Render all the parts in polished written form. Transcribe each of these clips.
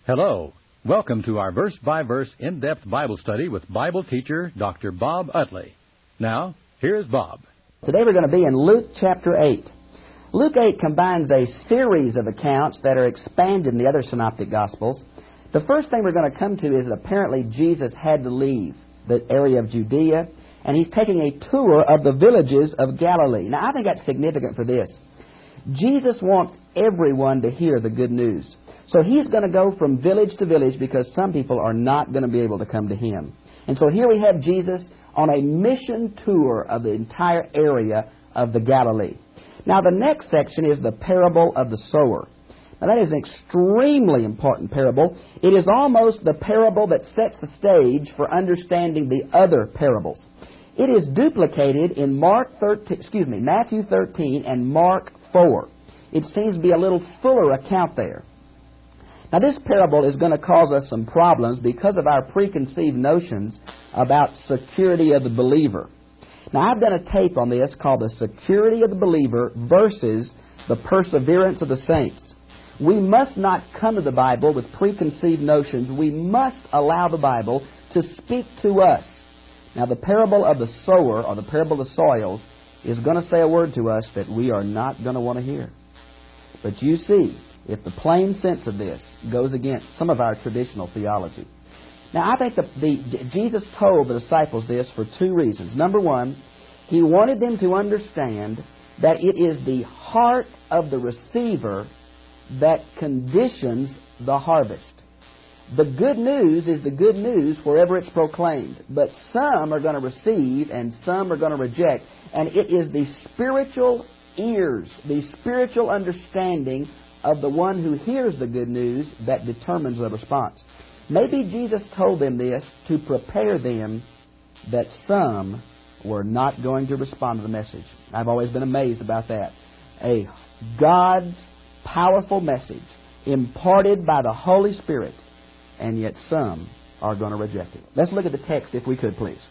Hello. Welcome to our verse-by-verse in-depth Bible study with Bible teacher Dr. Bob Utley. Now, here's Bob. Today we're going to be in Luke chapter 8. Luke 8 combines a series of accounts that are expanded in the other synoptic Gospels. The first thing we're going to come to is that apparently Jesus had to leave the area of Judea, and he's taking a tour of the villages of Galilee. Now, I think that's significant for this. Jesus wants everyone to hear the good news. So he's going to go from village to village because some people are not going to be able to come to him. And so here we have Jesus on a mission tour of the entire area of the Galilee. Now the next section is the parable of the sower. Now that is an extremely important parable. It is almost the parable that sets the stage for understanding the other parables. It is duplicated in Matthew 13 and Mark 4. It seems to be a little fuller account there. Now, this parable is going to cause us some problems because of our preconceived notions about security of the believer. Now, I've done a tape on this called The Security of the Believer versus the Perseverance of the Saints. We must not come to the Bible with preconceived notions. We must allow the Bible to speak to us. Now, the parable of the sower, or the parable of the soils, is going to say a word to us that we are not going to want to hear. But you see, if the plain sense of this goes against some of our traditional theology. Now, I think Jesus told the disciples this for two reasons. Number one, He wanted them to understand that it is the heart of the receiver that conditions the harvest. The good news is the good news wherever it's proclaimed. But some are going to receive and some are going to reject. And it is the spiritual ears, the spiritual understanding of the one who hears the good news that determines the response. Maybe Jesus told them this to prepare them that some were not going to respond to the message. I've always been amazed about that. A God's powerful message imparted by the Holy Spirit, and yet some are going to reject it. Let's look at the text if we could, please.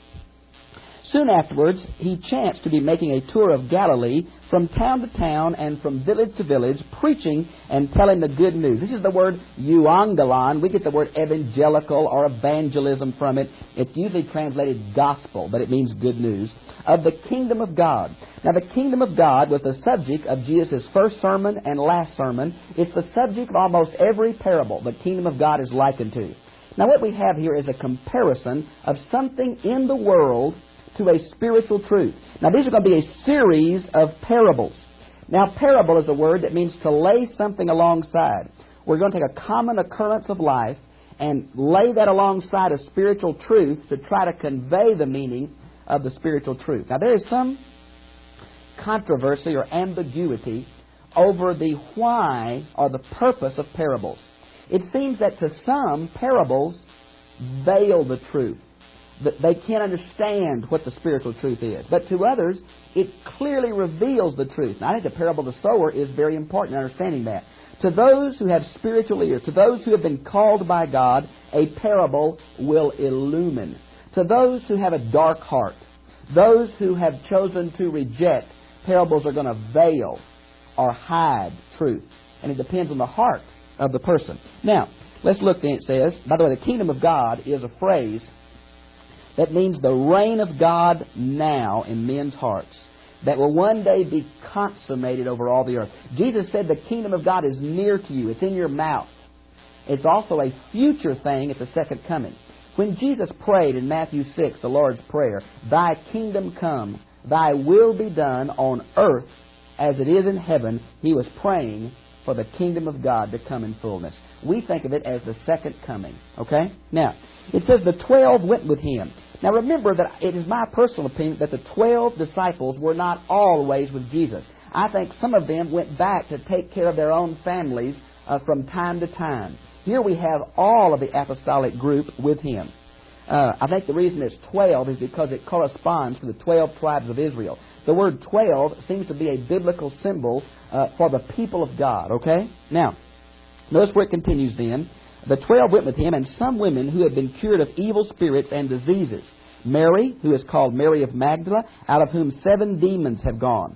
Soon afterwards, he chanced to be making a tour of Galilee from town to town and from village to village, preaching and telling the good news. This is the word euangelon. We get the word evangelical or evangelism from it. It's usually translated gospel, but it means good news, of the kingdom of God. Now, the kingdom of God was the subject of Jesus' first sermon and last sermon. It's the subject of almost every parable the kingdom of God is likened to. Now, what we have here is a comparison of something in the world to a spiritual truth. Now, these are going to be a series of parables. Now, parable is a word that means to lay something alongside. We're going to take a common occurrence of life and lay that alongside a spiritual truth to try to convey the meaning of the spiritual truth. Now, there is some controversy or ambiguity over the why or the purpose of parables. It seems that to some, parables veil the truth. That they can't understand what the spiritual truth is. But to others, it clearly reveals the truth. Now, I think the parable of the sower is very important in understanding that. To those who have spiritual ears, to those who have been called by God, a parable will illumine. To those who have a dark heart, those who have chosen to reject, parables are going to veil or hide truth. And it depends on the heart of the person. Now, let's look then. It says, by the way, the kingdom of God is a phrase that means the reign of God now in men's hearts, that will one day be consummated over all the earth. Jesus said the kingdom of God is near to you. It's in your mouth. It's also a future thing at the second coming. When Jesus prayed in Matthew 6, the Lord's Prayer, Thy kingdom come, Thy will be done on earth as it is in heaven, He was praying for the kingdom of God to come in fullness. We think of it as the second coming. Okay? Now, it says the 12 went with Him. Now remember that it is my personal opinion that the 12 disciples were not always with Jesus. I think some of them went back to take care of their own families from time to time. Here we have all of the apostolic group with Him. I think the reason it's 12 is because it corresponds to the 12 tribes of Israel. The word 12 seems to be a biblical symbol for the people of God. Okay? Now, notice where it continues then. The 12 went with Him, and some women who had been cured of evil spirits and diseases. Mary, who is called Mary of Magdala, out of whom 7 demons have gone.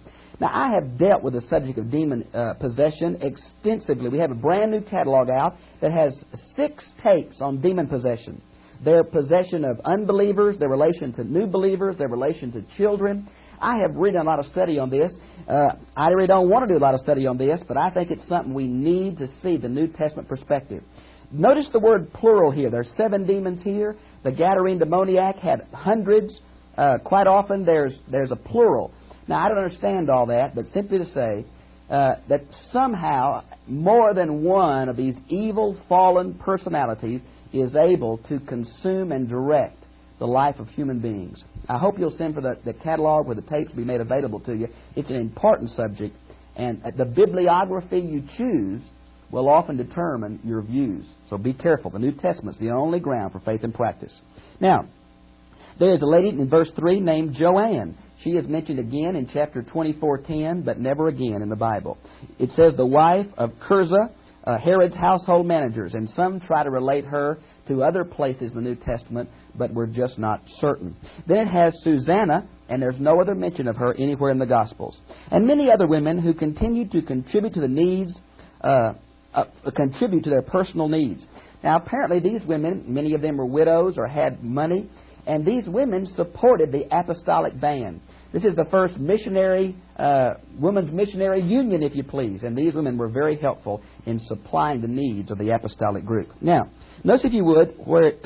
Now, I have dealt with the subject of demon possession extensively. We have a brand new catalog out that has 6 tapes on demon possession. Their possession of unbelievers, their relation to new believers, their relation to children. I have read a lot of study on this. I really don't want to do a lot of study on this, but I think it's something we need to see the New Testament perspective. Notice the word plural here. There's 7 demons here. The Gadarene demoniac had hundreds. Quite often there's a plural. Now, I don't understand all that, but simply to say that somehow more than one of these evil, fallen personalities is able to consume and direct the life of human beings. I hope you'll send for the catalog where the tapes will be made available to you. It's an important subject, and the bibliography you choose will often determine your views. So be careful. The New Testament's the only ground for faith and practice. Now, there is a lady in verse 3 named Joanne. She is mentioned again in chapter 24:10, but never again in the Bible. It says the wife of Curzah, Herod's household managers, and some try to relate her to other places in the New Testament, but we're just not certain. Then it has Susanna, and there's no other mention of her anywhere in the Gospels. And many other women who continue to contribute to the needs, contribute to their personal needs. Now, apparently these women, many of them were widows or had money, and these women supported the apostolic band. This is the first missionary, women's missionary union, if you please. And these women were very helpful in supplying the needs of the apostolic group. Now, notice if you would, where it,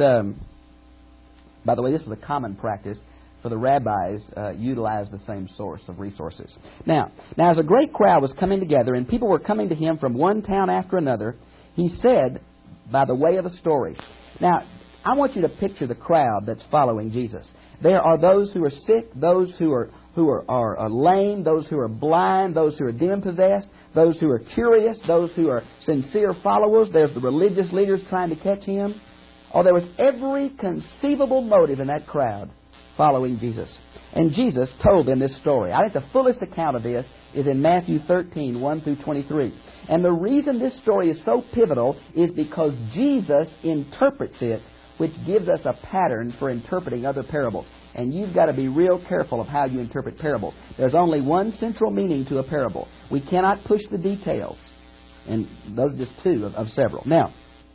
by the way, this was a common practice for the rabbis, utilize the same source of resources. Now, as a great crowd was coming together and people were coming to him from one town after another, he said, by the way of the story. Now, I want you to picture the crowd that's following Jesus. There are those who are sick, those who are lame, those who are blind, those who are demon-possessed, those who are curious, those who are sincere followers. There's the religious leaders trying to catch him. Oh, there was every conceivable motive in that crowd following Jesus. And Jesus told them this story. I think the fullest account of this is in Matthew 13, 1 through 23. And the reason this story is so pivotal is because Jesus interprets it, which gives us a pattern for interpreting other parables. And you've got to be real careful of how you interpret parables. There's only one central meaning to a parable. We cannot push the details. And those are just 2 of several. Now,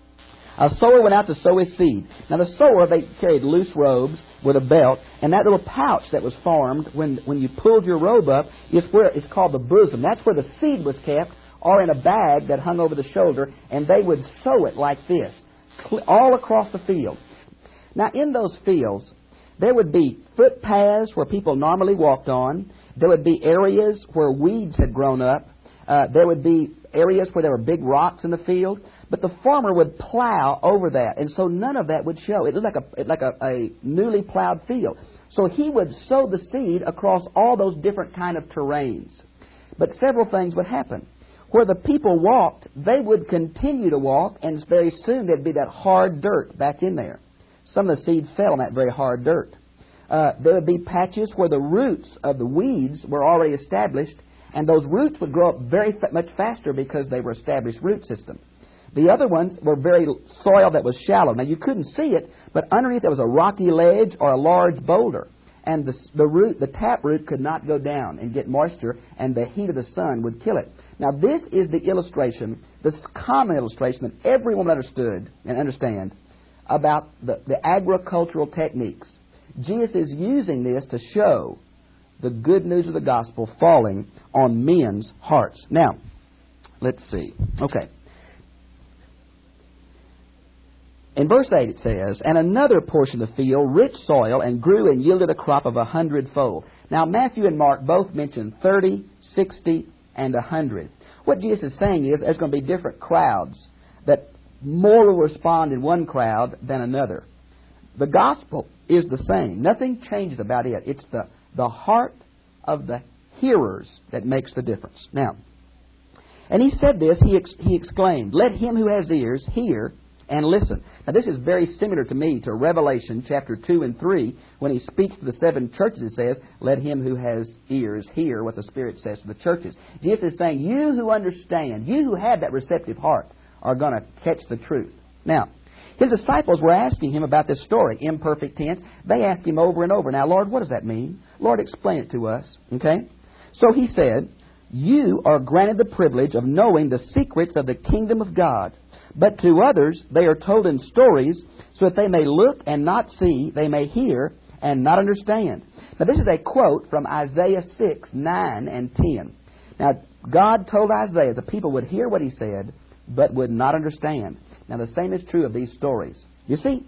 a sower went out to sow his seed. Now, the sower, they carried loose robes with a belt, and that little pouch that was formed when you pulled your robe up is where it's called the bosom. That's where the seed was kept, or in a bag that hung over the shoulder, and they would sow it like this, all across the field. Now, in those fields, there would be footpaths where people normally walked on. There would be areas where weeds had grown up. There would be areas where there were big rocks in the field. But the farmer would plow over that, and so none of that would show. It looked like a newly plowed field. So he would sow the seed across all those different kind of terrains. But several things would happen. Where the people walked, they would continue to walk, and very soon there'd be that hard dirt back in there. Some of the seed fell on that very hard dirt. There would be patches where the roots of the weeds were already established, and those roots would grow up very much faster because they were established root system. The other ones were very soil that was shallow. Now, you couldn't see it, but underneath there was a rocky ledge or a large boulder. And the taproot could not go down and get moisture, and the heat of the sun would kill it. Now, this is the illustration, this common illustration that everyone understood and understands about the agricultural techniques. Jesus is using this to show the good news of the gospel falling on men's hearts. Now, let's see. Okay. In verse 8 it says, and another portion of the field, rich soil, and grew and yielded a crop of 100-fold. Now, Matthew and Mark both mention 30, 60, and 100. What Jesus is saying is there's going to be different crowds that more will respond in one crowd than another. The gospel is the same. Nothing changes about it. It's the heart of the hearers that makes the difference. Now, and he said this, he exclaimed, let him who has ears hear and listen. Now, this is very similar to me to Revelation chapter 2 and 3. When he speaks to the 7 churches, it says, let him who has ears hear what the Spirit says to the churches. Jesus is saying, you who understand, you who have that receptive heart, are going to catch the truth. Now, his disciples were asking him about this story, imperfect tense. They asked him over and over, now, Lord, what does that mean? Lord, explain it to us. Okay? So he said, you are granted the privilege of knowing the secrets of the kingdom of God. But to others they are told in stories, so that they may look and not see, they may hear and not understand. Now this is a quote from Isaiah 6, 9 and 10. Now God told Isaiah the people would hear what he said, but would not understand. Now the same is true of these stories. You see,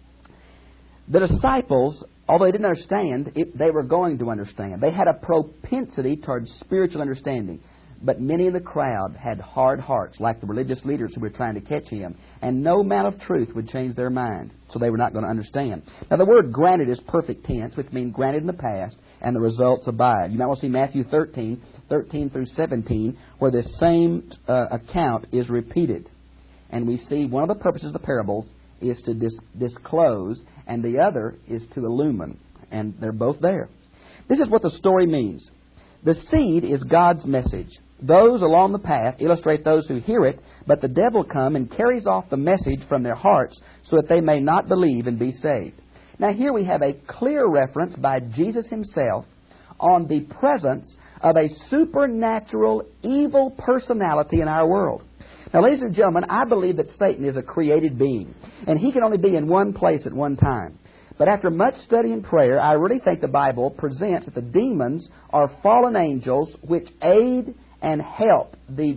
the disciples, although they didn't understand, they were going to understand. They had a propensity towards spiritual understanding. But many in the crowd had hard hearts, like the religious leaders who were trying to catch him. And no amount of truth would change their mind, so they were not going to understand. Now the word granted is perfect tense, which means granted in the past, and the results abide. You might want to see Matthew 13 through 17, where this same account is repeated. And we see one of the purposes of the parables is to disclose, and the other is to illumine. And they're both there. This is what the story means. The seed is God's message. Those along the path illustrate those who hear it, but the devil comes and carries off the message from their hearts so that they may not believe and be saved. Now here we have a clear reference by Jesus himself on the presence of a supernatural evil personality in our world. Now, ladies and gentlemen, I believe that Satan is a created being, and he can only be in one place at one time. But after much study and prayer, I really think the Bible presents that the demons are fallen angels which aid and help the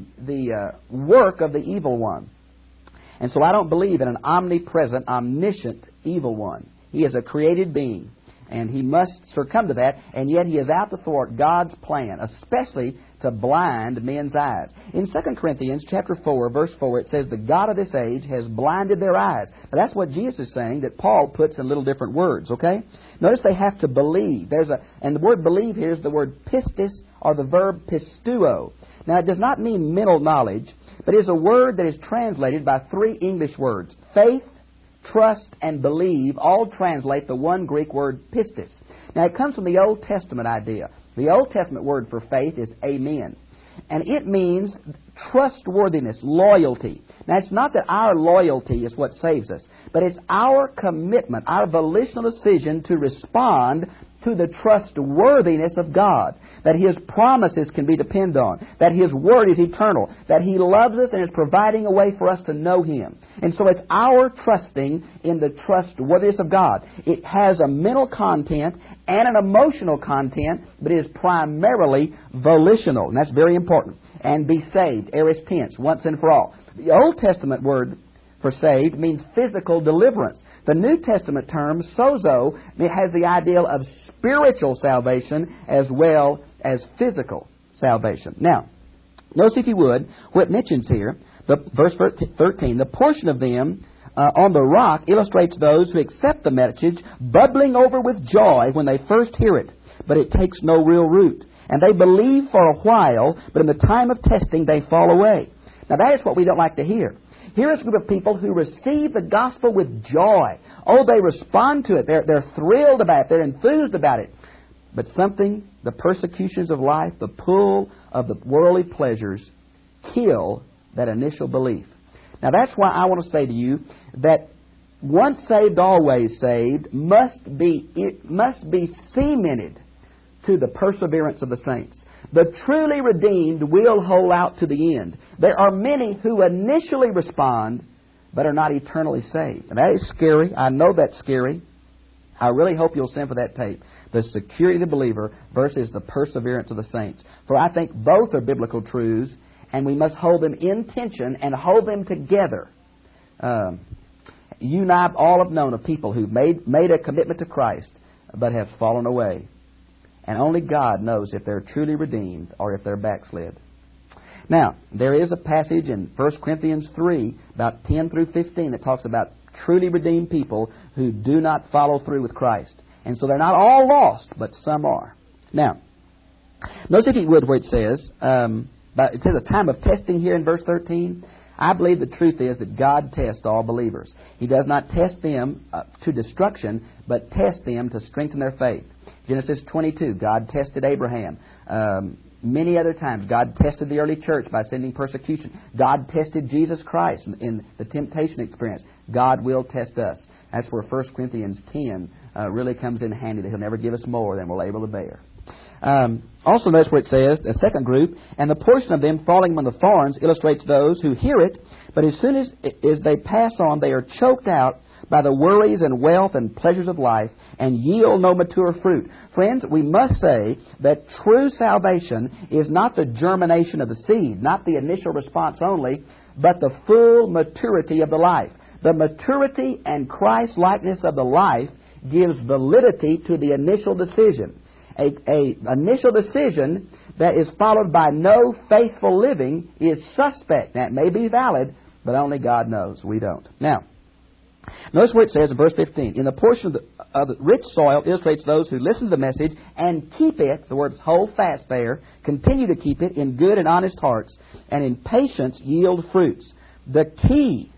work of the evil one. And so I don't believe in an omnipresent, omniscient evil one. He is a created being, and he must succumb to that, and yet he is out to thwart God's plan, especially to blind men's eyes. In 2 Corinthians chapter 4, verse 4, it says, the God of this age has blinded their eyes. Now, that's what Jesus is saying, that Paul puts in little different words, okay? Notice they have to believe. And the word believe here is the word pistis, or the verb pistuo. Now, it does not mean mental knowledge, but it is a word that is translated by three English words. Faith, trust, and believe all translate the one Greek word pistis. Now, it comes from the Old Testament idea. The Old Testament word for faith is amen. And it means trustworthiness, loyalty. Now, it's not that our loyalty is what saves us, but it's our commitment, our volitional decision to respond to the trustworthiness of God, that His promises can be depended on, that His Word is eternal, that He loves us and is providing a way for us to know Him. And so it's our trusting in the trustworthiness of God. It has a mental content and an emotional content, but it is primarily volitional, and that's very important. And be saved, aorist tense, once and for all. The Old Testament word for saved means physical deliverance. The New Testament term, sozo, has the idea of spiritual salvation as well as physical salvation. Now, notice if you would, what it mentions here, verse 13, the portion of them on the rock illustrates those who accept the message, bubbling over with joy when they first hear it, but it takes no real root. And they believe for a while, but in the time of testing they fall away. Now that is what we don't like to hear. Here is a group of people who receive the gospel with joy. Oh, they respond to it. They're thrilled about it. They're enthused about it. But something, the persecutions of life, the pull of the worldly pleasures, kill that initial belief. Now that's why I want to say to you that once saved, always saved must be cemented to the perseverance of the saints. The truly redeemed will hold out to the end. There are many who initially respond but are not eternally saved. And that is scary. I know that's scary. I really hope you'll send for that tape. The security of the believer versus the perseverance of the saints. For I think both are biblical truths, and we must hold them in tension and hold them together. You and I all have known of people who made a commitment to Christ but have fallen away. And only God knows if they're truly redeemed or if they're backslid. Now, there is a passage in 1 Corinthians 3, about 10 through 15, that talks about truly redeemed people who do not follow through with Christ. And so they're not all lost, but some are. Now, notice if you would where it says a time of testing here in verse 13. I believe the truth is that God tests all believers. He does not test them to destruction, but tests them to strengthen their faith. Genesis 22, God tested Abraham. Many other times, God tested the early church by sending persecution. God tested Jesus Christ in the temptation experience. God will test us. That's where 1 Corinthians 10 really comes in handy, that He'll never give us more than we're able to bear. Also notice where it says, the second group, and the portion of them falling among the thorns illustrates those who hear it, but as soon as they pass on, they are choked out by the worries and wealth and pleasures of life and yield no mature fruit. Friends, we must say that true salvation is not the germination of the seed, not the initial response only, but the full maturity of the life. The maturity and Christ-likeness of the life gives validity to the initial decision. A initial decision that is followed by no faithful living is suspect. That may be valid, but only God knows. We don't. Now, notice where it says in verse 15, in the portion of the rich soil illustrates those who listen to the message and keep it, the word is hold fast there, continue to keep it in good and honest hearts, and in patience yield fruits. The key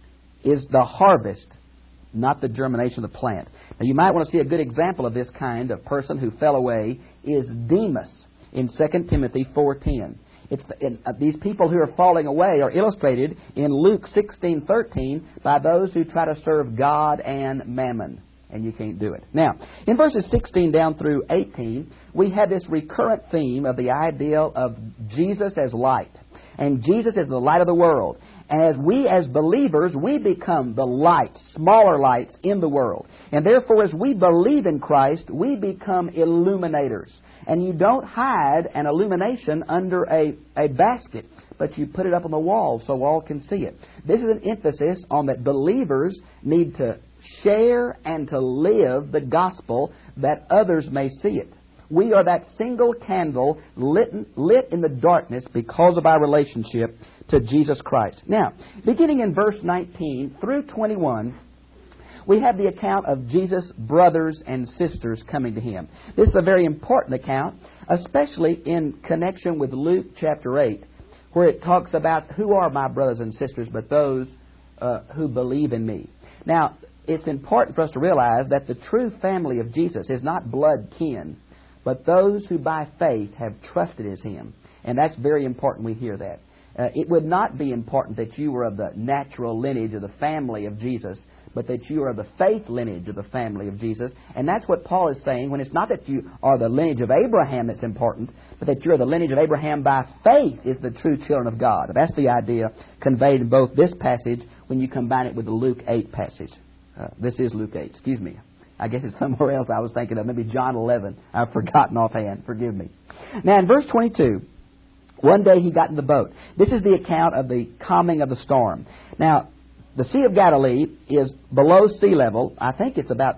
is the harvest, not the germination of the plant. Now, you might want to see a good example of this kind of person who fell away is Demas in 2 Timothy 4:10. These people who are falling away are illustrated in Luke 16:13 by those who try to serve God and mammon, and you can't do it. Now, in verses 16 down through 18, we have this recurrent theme of the ideal of Jesus as light, and Jesus as the light of the world. As we as believers, we become the light, smaller lights in the world. And therefore, as we believe in Christ, we become illuminators. And you don't hide an illumination under a basket, but you put it up on the wall so all can see it. This is an emphasis on that believers need to share and to live the gospel that others may see it. We are that single candle lit in the darkness because of our relationship to Jesus Christ. Now, beginning in verse 19 through 21, we have the account of Jesus' brothers and sisters coming to Him. This is a very important account, especially in connection with Luke chapter 8, where it talks about who are my brothers and sisters but those who believe in me. Now, it's important for us to realize that the true family of Jesus is not blood kin, but those who by faith have trusted as Him. And that's very important we hear that. It would not be important that you were of the natural lineage of the family of Jesus, but that you are of the faith lineage of the family of Jesus. And that's what Paul is saying when it's not that you are the lineage of Abraham that's important, but that you're the lineage of Abraham by faith is the true children of God. That's the idea conveyed in both this passage when you combine it with the Luke 8 passage. This is Luke 8, excuse me. I guess it's somewhere else I was thinking of. Maybe John 11. I've forgotten offhand. Forgive me. Now in verse 22, one day he got in the boat. This is the account of the calming of the storm. Now, the Sea of Galilee is below sea level. I think it's about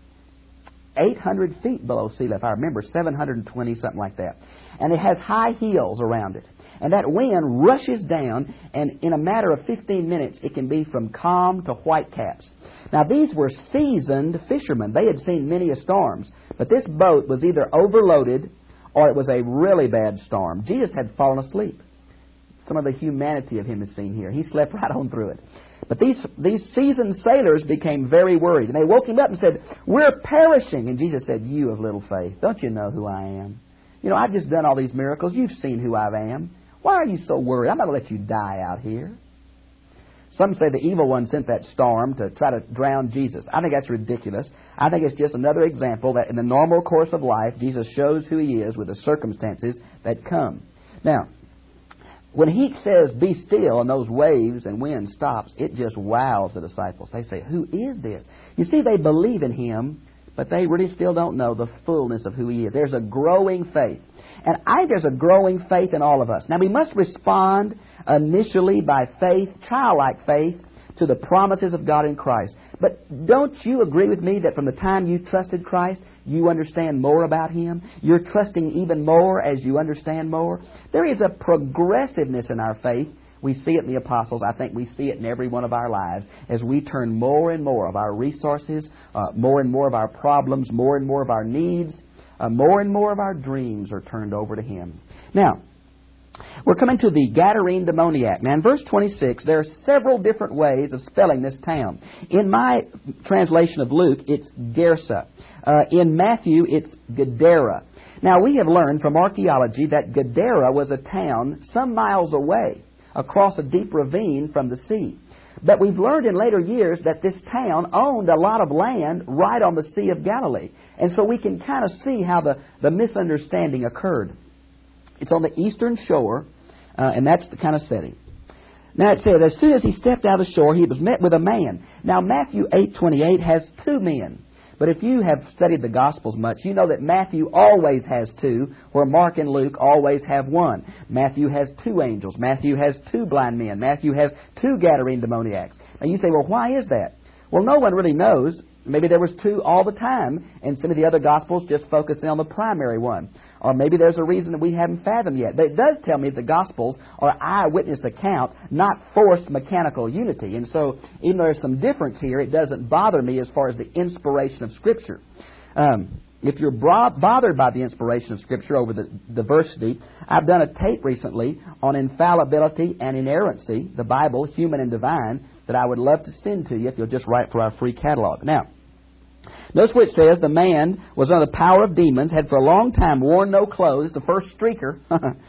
800 feet below sea level. If I remember, 720, something like that. And it has high hills around it. And that wind rushes down, and in a matter of 15 minutes, it can be from calm to whitecaps. Now, these were seasoned fishermen. They had seen many a storms. But this boat was either overloaded or it was a really bad storm. Jesus had fallen asleep. Some of the humanity of Him is seen here. He slept right on through it. But these seasoned sailors became very worried. And they woke Him up and said, "We're perishing." And Jesus said, "You of little faith, don't you know who I am? You know, I've just done all these miracles. You've seen who I am. Why are you so worried? I'm not going to let you die out here." Some say the evil one sent that storm to try to drown Jesus. I think that's ridiculous. I think it's just another example that in the normal course of life, Jesus shows who He is with the circumstances that come. Now, when He says, "Be still," and those waves and wind stops, it just wows the disciples. They say, "Who is this?" You see, they believe in Him, but they really still don't know the fullness of who He is. There's a growing faith. And I think there's a growing faith in all of us. Now, we must respond initially by faith, childlike faith, to the promises of God in Christ. But don't you agree with me that from the time you trusted Christ, you understand more about Him? You're trusting even more as you understand more? There is a progressiveness in our faith. We see it in the apostles. I think we see it in every one of our lives as we turn more and more of our resources, more and more of our problems, more and more of our needs, more and more of our dreams are turned over to Him. Now, we're coming to the Gadarene demoniac. Now, in verse 26, there are several different ways of spelling this town. In my translation of Luke, it's Gersa. In Matthew, it's Gadara. Now, we have learned from archaeology that Gadara was a town some miles away, across a deep ravine from the sea. But we've learned in later years that this town owned a lot of land right on the Sea of Galilee. And so we can kind of see how the misunderstanding occurred. It's on the eastern shore, and that's the kind of setting. Now it says, as soon as he stepped out of the shore, he was met with a man. Now Matthew 8:28 has two men. But if you have studied the Gospels much, you know that Matthew always has two, where Mark and Luke always have one. Matthew has two angels. Matthew has two blind men. Matthew has two Gadarene demoniacs. Now you say, well, why is that? Well, no one really knows. Maybe there was two all the time, and some of the other Gospels just focusing on the primary one. Or maybe there's a reason that we haven't fathomed yet. But it does tell me that the Gospels are eyewitness account, not forced mechanical unity. And so, even though there's some difference here, it doesn't bother me as far as the inspiration of Scripture. If you're bothered by the inspiration of Scripture over the diversity, I've done a tape recently on infallibility and inerrancy, the Bible, human and divine, that I would love to send to you if you'll just write for our free catalog. Now, notice what it says. The man was under the power of demons, had for a long time worn no clothes, the first streaker.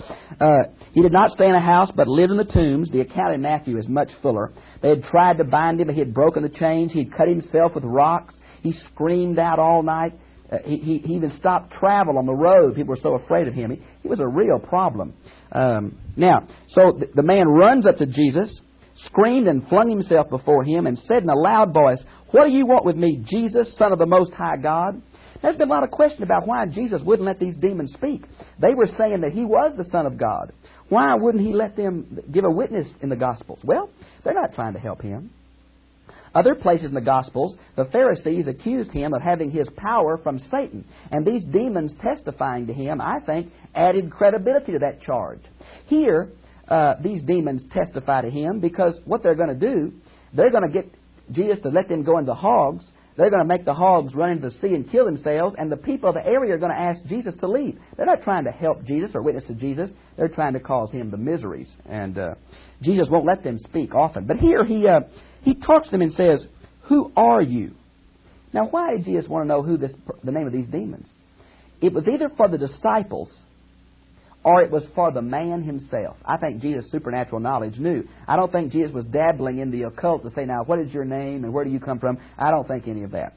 He did not stay in a house, but lived in the tombs. The account in Matthew is much fuller. They had tried to bind him. He had broken the chains. He had cut himself with rocks. He screamed out all night. He even stopped travel on the road. People were so afraid of him. He was a real problem. Now, so the man runs up to Jesus, screamed and flung himself before him, and said in a loud voice, "What do you want with me, Jesus, Son of the Most High God?" There's been a lot of question about why Jesus wouldn't let these demons speak. They were saying that he was the Son of God. Why wouldn't he let them give a witness in the Gospels? Well, they're not trying to help him. Other places in the Gospels, the Pharisees accused him of having his power from Satan. And these demons testifying to him, I think, added credibility to that charge. Here, these demons testify to him because what they're going to do, they're going to get Jesus to let them go into hogs. They're going to make the hogs run into the sea and kill themselves, and the people of the area are going to ask Jesus to leave. They're not trying to help Jesus or witness to Jesus. They're trying to cause him the miseries. And Jesus won't let them speak often. But here he talks to them and says, "Who are you?" Now, why did Jesus want to know the name of these demons? It was either for the disciples or it was for the man himself. I think Jesus' supernatural knowledge knew. I don't think Jesus was dabbling in the occult to say, now, what is your name and where do you come from? I don't think any of that.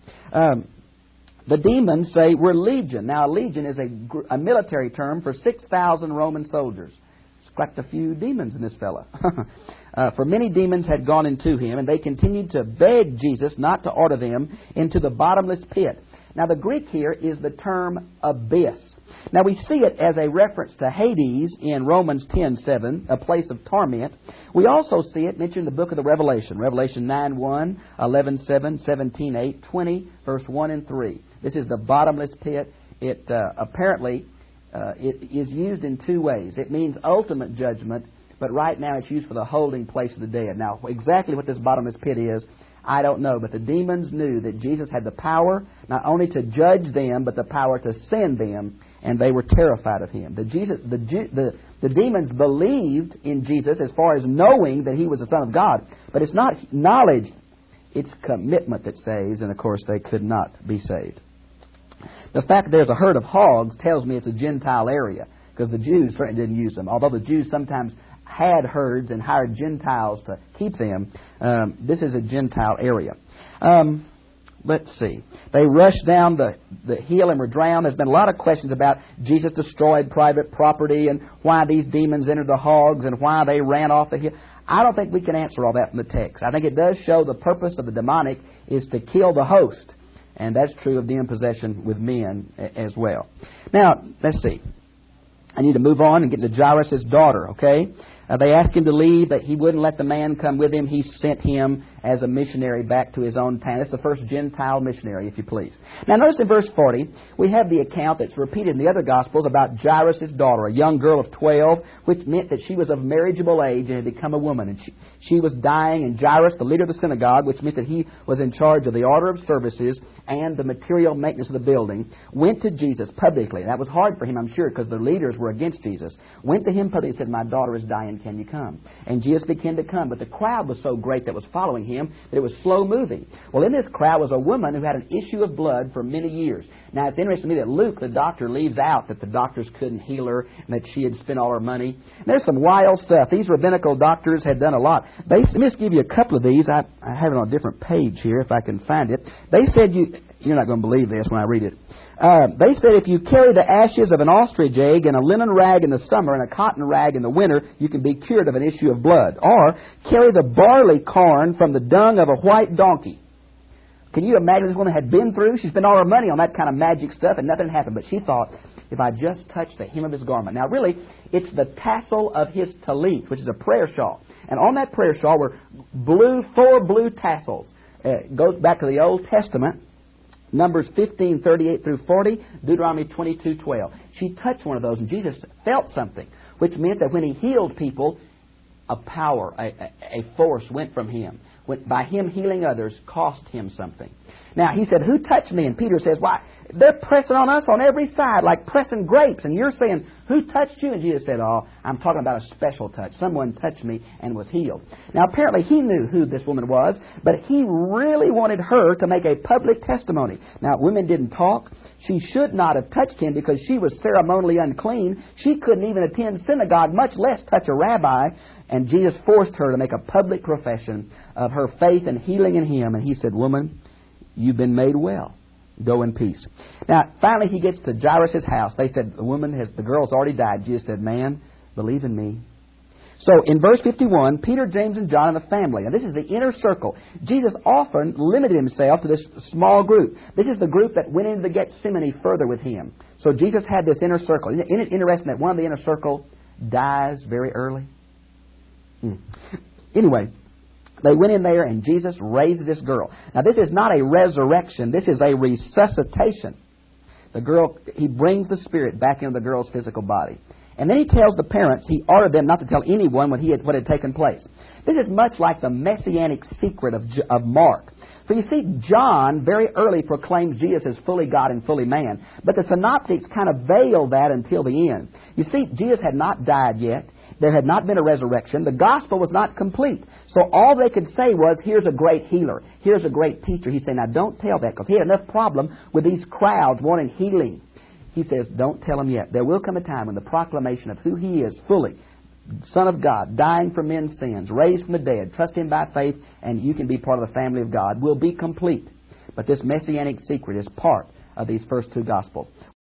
The demons say, we're legion. Now, a legion is a military term for 6,000 Roman soldiers. It's quite a few demons in this fellow. For many demons had gone into him, and they continued to beg Jesus not to order them into the bottomless pit. Now, the Greek here is the term abyss. Now, we see it as a reference to Hades in Romans 10:7, a place of torment. We also see it mentioned in the book of the Revelation, Revelation 9:1, 11:7, 17:8, 20, verse 1 and 3. This is the bottomless pit. It apparently it is used in two ways. It means ultimate judgment, but right now it's used for the holding place of the dead. Now, exactly what this bottomless pit is, I don't know, but the demons knew that Jesus had the power not only to judge them, but the power to send them, and they were terrified of him. The demons believed in Jesus as far as knowing that he was the Son of God, but it's not knowledge, it's commitment that saves, and of course they could not be saved. The fact that there's a herd of hogs tells me it's a Gentile area, because the Jews certainly didn't use them, although the Jews sometimes had herds and hired Gentiles to keep them. This is a Gentile area. Let's see. They rushed down the hill and were drowned. There's been a lot of questions about Jesus destroyed private property and why these demons entered the hogs and why they ran off the hill. I don't think we can answer all that from the text. I think it does show the purpose of the demonic is to kill the host. And that's true of demon possession with men as well. Now, let's see. I need to move on and get to Jairus' daughter, okay? They asked him to leave, but he wouldn't let the man come with him. He sent him as a missionary back to his own town. That's the first Gentile missionary, if you please. Now, notice in verse 40, we have the account that's repeated in the other Gospels about Jairus' daughter, a young girl of 12, which meant that she was of marriageable age and had become a woman. And she was dying, and Jairus, the leader of the synagogue, which meant that he was in charge of the order of services and the material maintenance of the building, went to Jesus publicly. That was hard for him, I'm sure, because the leaders were against Jesus. Went to him publicly and said, my daughter is dying. can you come? And Jesus began to come, but the crowd was so great that was following him that it was slow moving. Well, in this crowd was a woman who had an issue of blood for many years. Now, it's interesting to me that Luke, the doctor, leaves out that the doctors couldn't heal her and that she had spent all her money. And there's some wild stuff. These rabbinical doctors had done a lot. Let me just give you a couple of these. I have it on a different page here if I can find it. They said you're not going to believe this when I read it. They said if you carry the ashes of an ostrich egg and a linen rag in the summer and a cotton rag in the winter, you can be cured of an issue of blood. Or carry the barley corn from the dung of a white donkey. Can you imagine this woman had been through? She spent all her money on that kind of magic stuff and nothing happened. But she thought, if I just touch the hem of his garment. Now really, it's the tassel of his tallit, which is a prayer shawl. And on that prayer shawl were four blue tassels. It goes back to the Old Testament. Numbers 15:38 through 40, Deuteronomy 22:12. She touched one of those, and Jesus felt something, which meant that when he healed people, a power, a force went from him. By him healing others, cost him something. Now, he said, who touched me? And Peter says, why, they're pressing on us on every side, like pressing grapes. And you're saying, who touched you? And Jesus said, oh, I'm talking about a special touch. Someone touched me and was healed. Now, apparently he knew who this woman was, but he really wanted her to make a public testimony. Now, women didn't talk. She should not have touched him because she was ceremonially unclean. She couldn't even attend synagogue, much less touch a rabbi. And Jesus forced her to make a public profession of her faith and healing in him. And he said, woman, you've been made well. Go in peace. Now, finally he gets to Jairus' house. They said, the girl's already died. Jesus said, man, believe in me. So in verse 51, Peter, James, and John and the family. Now this is the inner circle. Jesus often limited himself to this small group. This is the group that went into the Gethsemane further with him. So Jesus had this inner circle. Isn't it interesting that one of the inner circle dies very early? Anyway, they went in there and Jesus raised this girl. Now this is not a resurrection. This is a resuscitation. The girl, he brings the spirit back into the girl's physical body. And then he tells the parents, he ordered them not to tell anyone what had taken place. This is much like the messianic secret of Mark. For you see, John very early proclaims Jesus as fully God and fully man. But the synoptics kind of veil that until the end. You see, Jesus had not died yet. There had not been a resurrection. The gospel was not complete. So all they could say was, here's a great healer. Here's a great teacher. He's saying, now don't tell that, because he had enough problem with these crowds wanting healing. He says, don't tell them yet. There will come a time when the proclamation of who he is fully, Son of God, dying for men's sins, raised from the dead, trust him by faith, and you can be part of the family of God, will be complete. But this messianic secret is part of these first two Gospels.